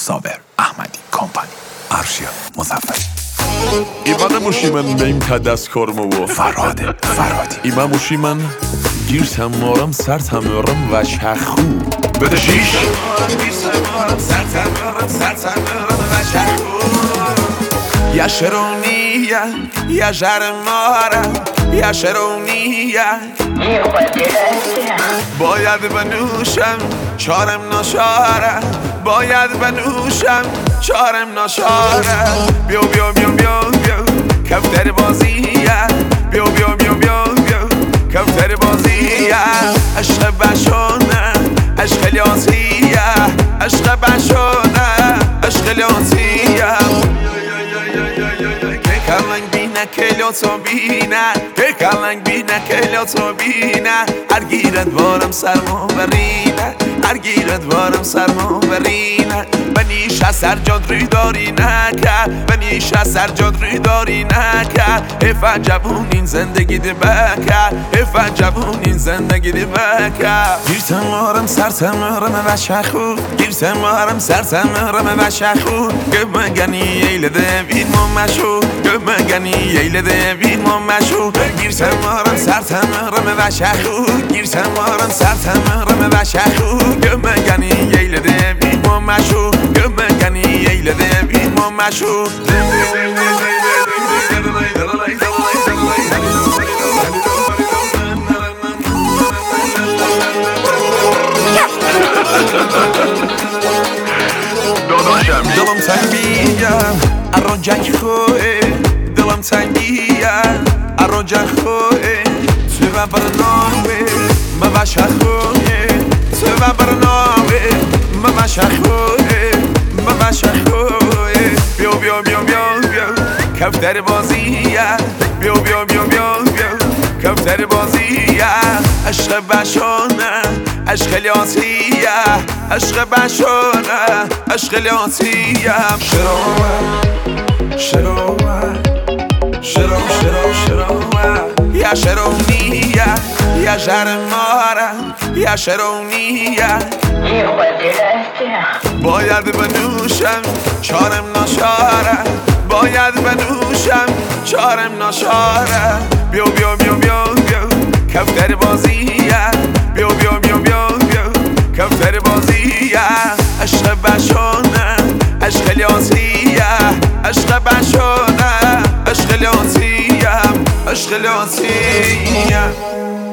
صابر احمدی کمپانی ارشیا مظفری İmanı muşimən məyim tədəskörmü bu فرهادی İmam muşimən girsəm moram sərtəmörüm və şəxu بده شیش یا شرونیه یا جرماره یا شرونیه باید بنوشم چارم نشاره باید بنوشم چارم نشاره بیو بیو بیو بیو بیو کفتر بازیه بیو بیو بیو بیو بیو کفتر بازیه عشق بشونه عشق لیاسیه عشق بشونه عشق لیاسیه کلنگ بینه کلو تو بینه کلنگ بینه کلو تو بینه هر گیرد بارم سرمو برینه هر گیرد بارم سرمو برینه بنیش از سر جاد روی داری نکه بنیش از سر جاد روی داری نکه حیفت جوون این زندگی دی بکه حیفت جوون این زندگی دی بکه گیرتم مارم سرتم مارم و شخو گیرتم مارم سرتم مارم و شخو گمگنی ایلده بین ممشو گمگنی ایلده بین ممشو گیرتم مارم سرتم مارم و شخو گیرتم مارم سرتم مارم و شخو گمگنی ایلده بین ممشو گمگنی ایلده بین ممشو دلم تنگیه ارو جنگ خوه دلم تنگیه ارو جنگ خوه تو و برنامه مباشه خوه تو و برنامه مباشه خوه مباشه خوه بیو بیو بیو بیو بیو کفتر بازیه بیو بیو بیو بیو بیو کفتر بازیه عشق بشونه عشق لیاسیه عشق بشونه عشق لیاسیه شروع یا شرونیه یا جرماره یا شرونیه باید بنوشم چارم نشاره باید بنوشم چارم نشاره بیو بیو بیو بیو بیو کفتر بازیه بیو بیو بیو بیو بیو کفتر بازیه عشق بشونه عشق لیاسیه عشق بشونه عشق لیاسیه عشق لیاسیه